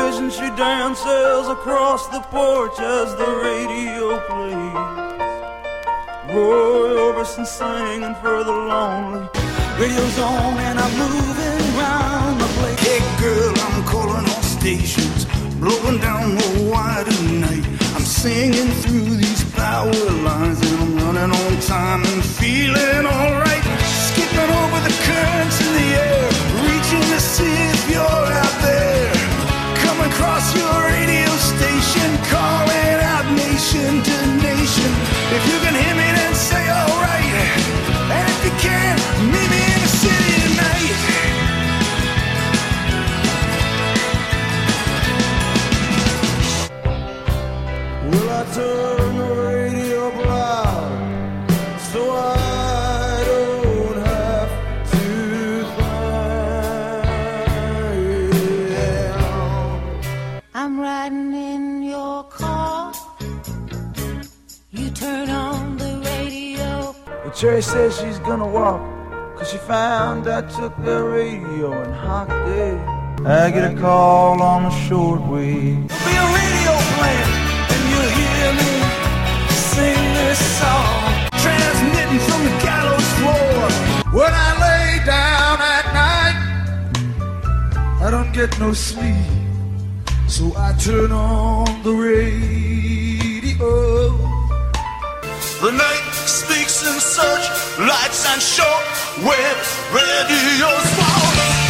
television, she dances across the porch as the radio plays. Roy Orbison singing for the lonely. Radio's on and I'm moving round the place. Hey girl, I'm calling all stations, blowing down the wire tonight. I'm singing through these power lines and I'm running on time and feeling alright. Skipping over the currents in the air, reaching to see if you're out there. Come across your radio station, calling out nation to nation. If you can hear me, then say alright. And if you can, meet me in the city tonight. Will I turn the radio up loud so I don't have to think? I'm riding in your car. You turn on the radio. Well, Cherry says she's gonna walk, 'cause she found I took the radio and hocked it. I get a call on the shortwave. There'll be a radio playing, and you'll hear me sing this song, transmitting from the gallows floor. When I lay down at night, I don't get no sleep, so I turn on the radio. The night speaks in such lights and short wave radios fall.